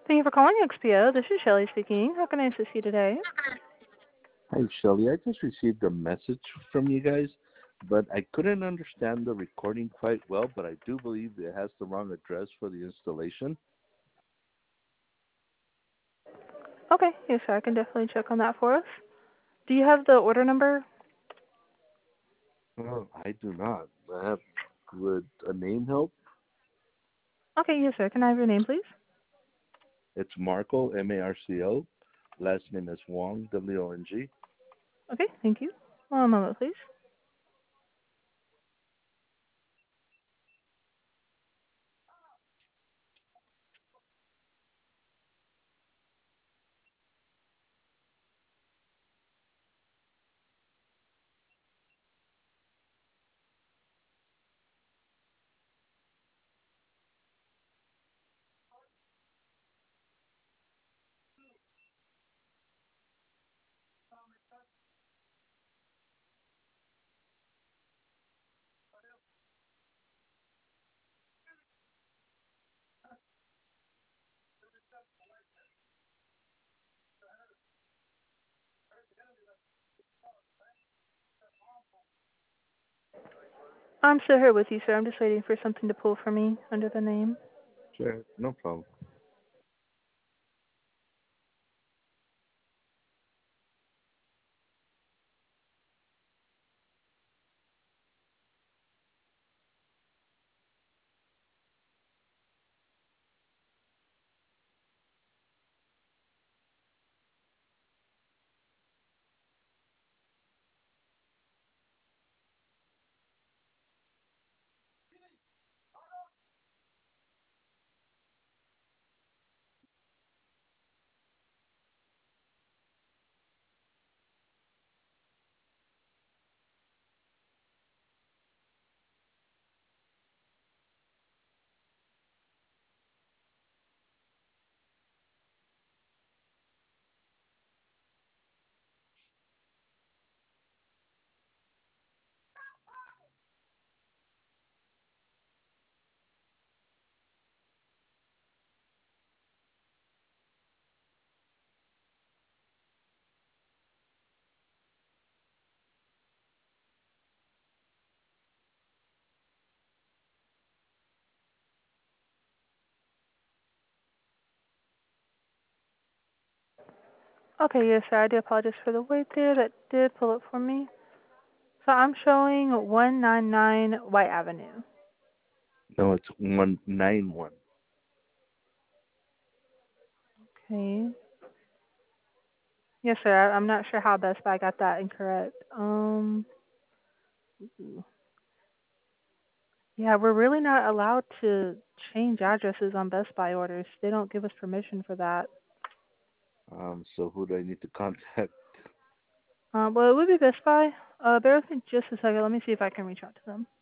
Thank you for calling XPO. This is Shelly speaking. How can I assist you today? Hi, Shelly. I just received a message from you guys, but I couldn't understand the recording quite well, but I do believe it has the wrong address for the installation. Okay, yes, sir. I can definitely check on that for us. Do you have the order number? Oh, I do not. Would a name help? Okay, yes, sir. Can I have your name, please? It's Marco, Marco. Last name is Wong, Wong. Okay, thank you. One moment, please. I'm still here with you, sir. I'm just waiting for something to pull for me under the name. Sure, no problem. Okay, yes, sir. I do apologize for the wait there. That did pull up for me. So I'm showing 199 White Avenue. No, it's 191. Okay. Yes, sir. I'm not sure how Best Buy got that incorrect. Ooh. Yeah, we're really not allowed to change addresses on Best Buy orders. They don't give us permission for that. So who do I need to contact? Well, it would be Best Buy. Bear with me just a second. Let me see if I can reach out to them.